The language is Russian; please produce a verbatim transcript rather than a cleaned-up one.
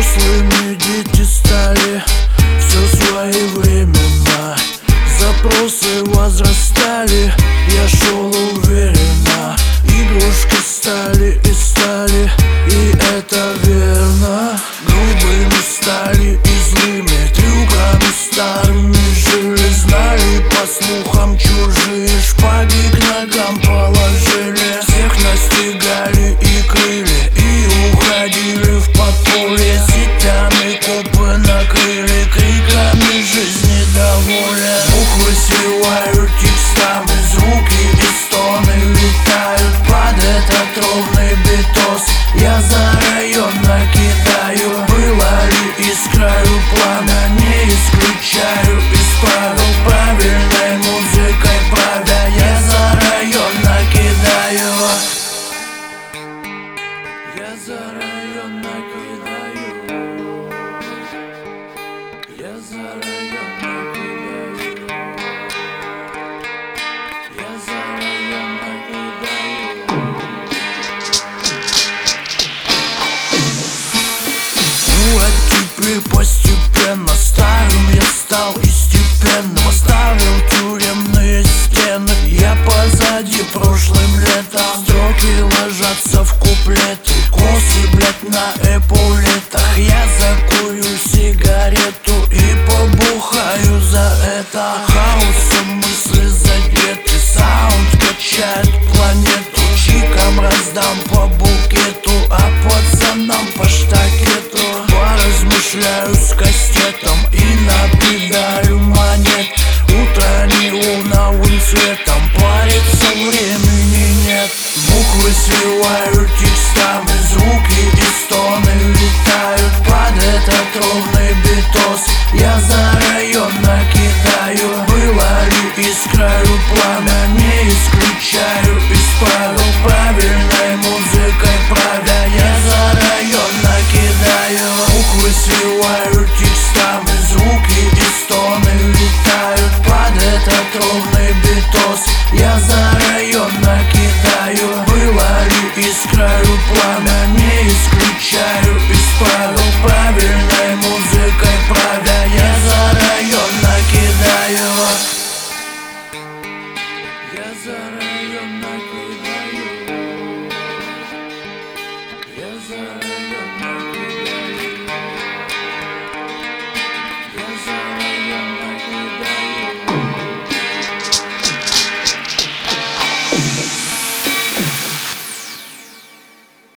взрослыми дети стали все своевременно. Запросы возрастали, я шел уверенно. Игрушки стали и стали, и это верно. Грубыми стали и злыми, трюками старыми жили. Знали по слухам чужие, шпаги к ногам положили. Всех настигали и крыли, и уходили в подполье. Сетями копы накрыли, криками жизни доволен. Буквы сливают текстами, звуки и стоны летают под этот ровный битос. Я за район накидаю. Было ли из краю пламя, не исключаю из правил. Правильной музыкой правя, я за район накидаю. Я за район накидаю. Я за район накидаю. Я за район накидаю. Ну а теперь постепенно старым я стал и степенным. Оставил тюремные стены, я позади прошлым летом. Строки ложатся в куплеты, косы, блять, на эполетах. Я закурю сигарету и побухаю за это. Хаосом мысли задеты, саунд качает планету. Чикам раздам по букету, а пацанам по штакету. Поразмышляю с кастетом и напидаю монет. Утро не луновым светом, париться времени нет. Буквы сливают текстами, звуки и стоны летают под этот ровный битос. Я за район накидаю. Было ли из краю пламя, не исключаю из правил. Правильной музыкой правя, я за район накидаю. Буквы сливают текстами, звуки и стоны летают под этот ровный битос. Я за район накидаю. Было ли из краю пламя, не исключаю из правил. Правильной музыкой правя, я за район накидаю. Я за район накидаю. Я за район накидаю. Я за